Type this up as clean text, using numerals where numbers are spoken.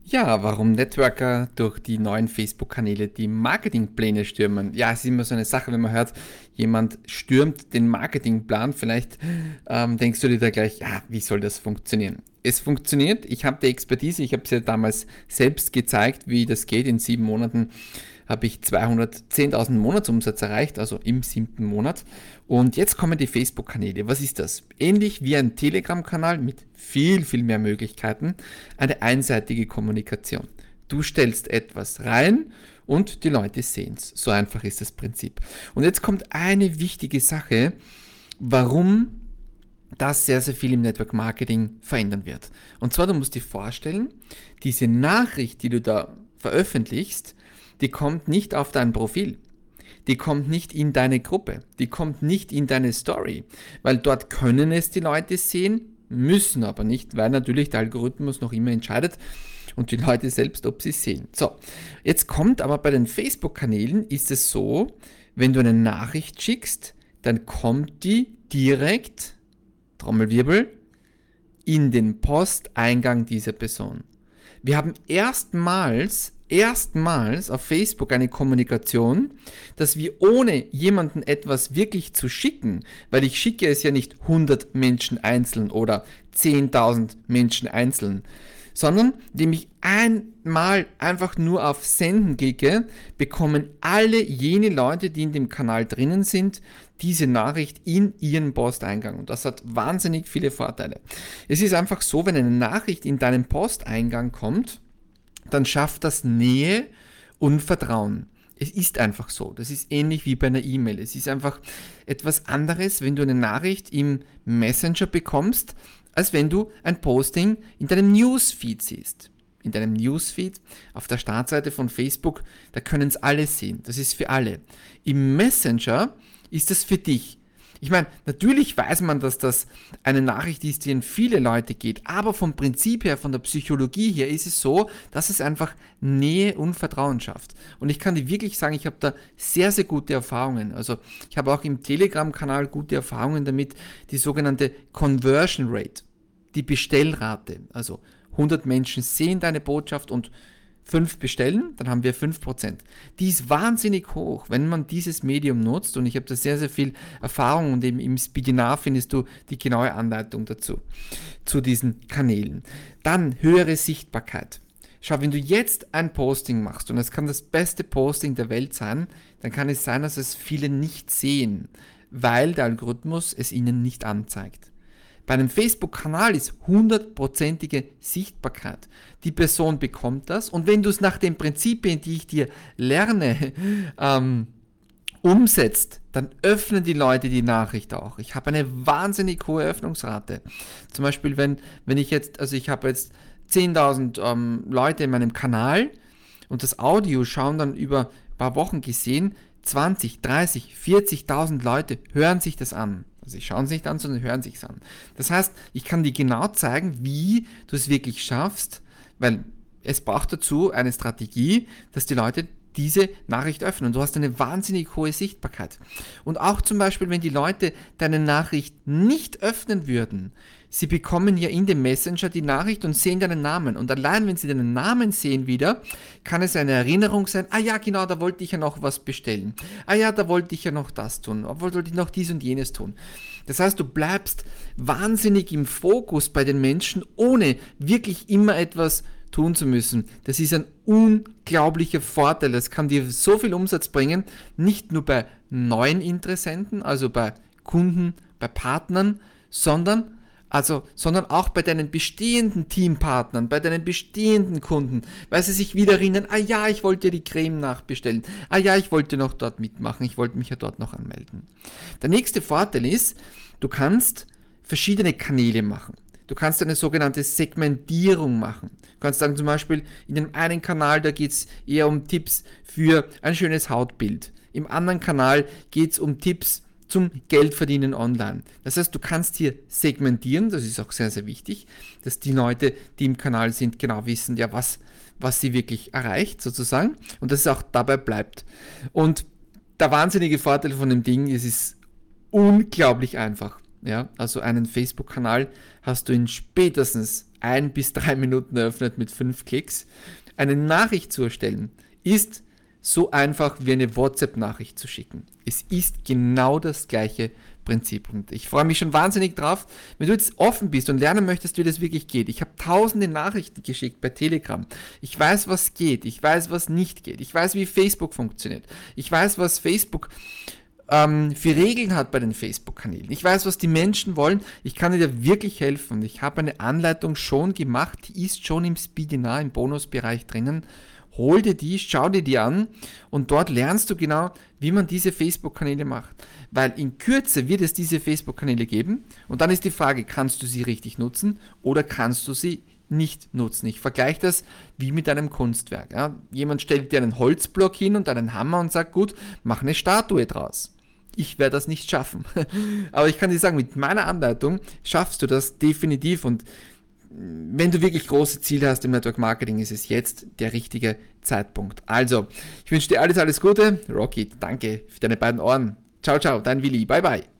Ja, warum Networker durch die neuen Facebook-Kanäle die Marketingpläne stürmen. Ja, es ist immer so eine Sache, wenn man hört, jemand stürmt den Marketingplan, vielleicht denkst du dir da gleich, ja, wie soll das funktionieren? Es funktioniert, ich habe die Expertise, ich habe es ja damals selbst gezeigt, wie das geht. In 7 Monaten habe ich 210.000 Monatsumsatz erreicht, also im 7. Monat. Und jetzt kommen die Facebook-Kanäle. Was ist das? Ähnlich wie ein Telegram-Kanal mit viel, viel mehr Möglichkeiten. Eine einseitige Kommunikation. Du stellst etwas rein und die Leute sehen es. So einfach ist das Prinzip. Und jetzt kommt eine wichtige Sache, warum das sehr, sehr viel im Network Marketing verändern wird. Und zwar, du musst dir vorstellen, diese Nachricht, die du da veröffentlichst, die kommt nicht auf dein Profil. Die kommt nicht in deine Gruppe. Die kommt nicht in deine Story. Weil dort können es die Leute sehen, müssen aber nicht, weil natürlich der Algorithmus noch immer entscheidet und die Leute selbst, ob sie es sehen. So, jetzt kommt aber bei den Facebook-Kanälen, ist es so, wenn du eine Nachricht schickst, dann kommt die direkt, Trommelwirbel, in den Posteingang dieser Person. Wir haben erstmals auf Facebook eine Kommunikation, dass wir ohne jemanden etwas wirklich zu schicken, weil ich schicke es ja nicht 100 Menschen einzeln oder 10.000 Menschen einzeln, sondern indem ich einmal einfach nur auf Senden klicke, bekommen alle jene Leute, die in dem Kanal drinnen sind, diese Nachricht in ihren Posteingang. Und das hat wahnsinnig viele Vorteile. Es ist einfach so, wenn eine Nachricht in deinen Posteingang kommt, dann schafft das Nähe und Vertrauen. Es ist einfach so. Das ist ähnlich wie bei einer E-Mail. Es ist einfach etwas anderes, wenn du eine Nachricht im Messenger bekommst, als wenn du ein Posting in deinem Newsfeed siehst. In deinem Newsfeed auf der Startseite von Facebook, da können es alle sehen. Das ist für alle. Im Messenger ist das für dich. Ich meine, natürlich weiß man, dass das eine Nachricht ist, die an viele Leute geht, aber vom Prinzip her, von der Psychologie her ist es so, dass es einfach Nähe und Vertrauen schafft. Und ich kann dir wirklich sagen, ich habe da sehr, sehr gute Erfahrungen. Also ich habe auch im Telegram-Kanal gute Erfahrungen damit, die sogenannte Conversion Rate, die Bestellrate. Also 100 Menschen sehen deine Botschaft und 5 bestellen, dann haben wir 5%. Die ist wahnsinnig hoch, wenn man dieses Medium nutzt, und ich habe da sehr, sehr viel Erfahrung, und eben im Speedinar findest du die genaue Anleitung dazu, zu diesen Kanälen. Dann höhere Sichtbarkeit. Schau, wenn du jetzt ein Posting machst, und es kann das beste Posting der Welt sein, dann kann es sein, dass es viele nicht sehen, weil der Algorithmus es ihnen nicht anzeigt. Bei einem Facebook-Kanal ist 100%ige Sichtbarkeit. Die Person bekommt das, und wenn du es nach den Prinzipien, die ich dir lerne, umsetzt, dann öffnen die Leute die Nachricht auch. Ich habe eine wahnsinnig hohe Öffnungsrate. Zum Beispiel, wenn ich jetzt, also ich habe jetzt 10.000 Leute in meinem Kanal, und das Audio schauen dann über ein paar Wochen gesehen, 20, 30, 40.000 Leute hören sich das an. Also sie schauen es nicht an, sondern hören sich es an. Das heißt, ich kann dir genau zeigen, wie du es wirklich schaffst, weil es braucht dazu eine Strategie, dass die Leute diese Nachricht öffnen. Du hast eine wahnsinnig hohe Sichtbarkeit. Und auch zum Beispiel, wenn die Leute deine Nachricht nicht öffnen würden, sie bekommen ja in dem Messenger die Nachricht und sehen deinen Namen. Und allein, wenn sie deinen Namen sehen wieder, kann es eine Erinnerung sein, ah ja, genau, da wollte ich ja noch was bestellen. Ah ja, da wollte ich ja noch das tun. Obwohl wollte ich noch dies und jenes tun. Das heißt, du bleibst wahnsinnig im Fokus bei den Menschen, ohne wirklich immer etwas tun zu müssen. Das ist ein unglaublicher Vorteil. Das kann dir so viel Umsatz bringen, nicht nur bei neuen Interessenten, also bei Kunden, bei Partnern, sondern auch bei deinen bestehenden Teampartnern, bei deinen bestehenden Kunden, weil sie sich wieder erinnern, ah ja, ich wollte die Creme nachbestellen, ah ja, ich wollte noch dort mitmachen, ich wollte mich ja dort noch anmelden. Der nächste Vorteil ist, du kannst verschiedene Kanäle machen. Du kannst eine sogenannte Segmentierung machen. Du kannst sagen, zum Beispiel, in dem einen Kanal, da geht es eher um Tipps für ein schönes Hautbild. Im anderen Kanal geht es um Tipps zum Geldverdienen online. Das heißt, du kannst hier segmentieren, das ist auch sehr, sehr wichtig, dass die Leute, die im Kanal sind, genau wissen, ja, was sie wirklich erreicht, sozusagen, und dass es auch dabei bleibt. Und der wahnsinnige Vorteil von dem Ding, es ist unglaublich einfach. Ja, also einen Facebook-Kanal hast du in spätestens 1 bis 3 Minuten eröffnet mit 5 Klicks. Eine Nachricht zu erstellen ist so einfach wie eine WhatsApp-Nachricht zu schicken. Es ist genau das gleiche Prinzip. Und ich freue mich schon wahnsinnig drauf, wenn du jetzt offen bist und lernen möchtest, wie das wirklich geht. Ich habe tausende Nachrichten geschickt bei Telegram. Ich weiß, was geht. Ich weiß, was nicht geht. Ich weiß, wie Facebook funktioniert. Ich weiß, was Facebook für Regeln hat bei den Facebook-Kanälen. Ich weiß, was die Menschen wollen. Ich kann dir wirklich helfen. Ich habe eine Anleitung schon gemacht. Die ist schon im Speedinar, im Bonusbereich drinnen. Hol dir die, schau dir die an und dort lernst du genau, wie man diese Facebook-Kanäle macht. Weil in Kürze wird es diese Facebook-Kanäle geben und dann ist die Frage, kannst du sie richtig nutzen oder kannst du sie nicht nutzen? Ich vergleiche das wie mit einem Kunstwerk. Ja? Jemand stellt dir einen Holzblock hin und einen Hammer und sagt, gut, mach eine Statue draus. Ich werde das nicht schaffen. Aber ich kann dir sagen, mit meiner Anleitung schaffst du das definitiv und wenn du wirklich große Ziele hast im Network Marketing, ist es jetzt der richtige Zeitpunkt. Also, ich wünsche dir alles, alles Gute. Rocky, danke für deine beiden Ohren. Ciao, ciao, dein Willi. Bye, bye.